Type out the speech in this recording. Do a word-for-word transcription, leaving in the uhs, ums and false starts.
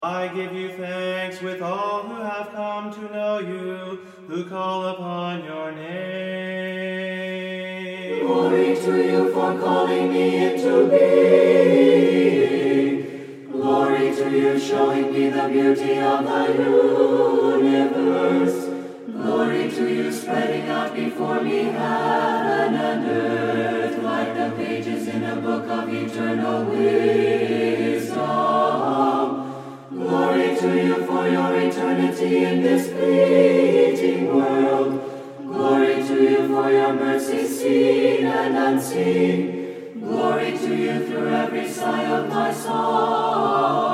I give you thanks with all who have come to know you, who call upon your name. Glory to you for calling me into being. Glory to you showing me the beauty of the universe. Glory to you spreading out before me heaven and earth like the pages in a book of eternal wisdom. Glory to you for your eternity in this fleeting world. Glory to you for your mercy seen and unseen. Glory to you through every sigh of my soul.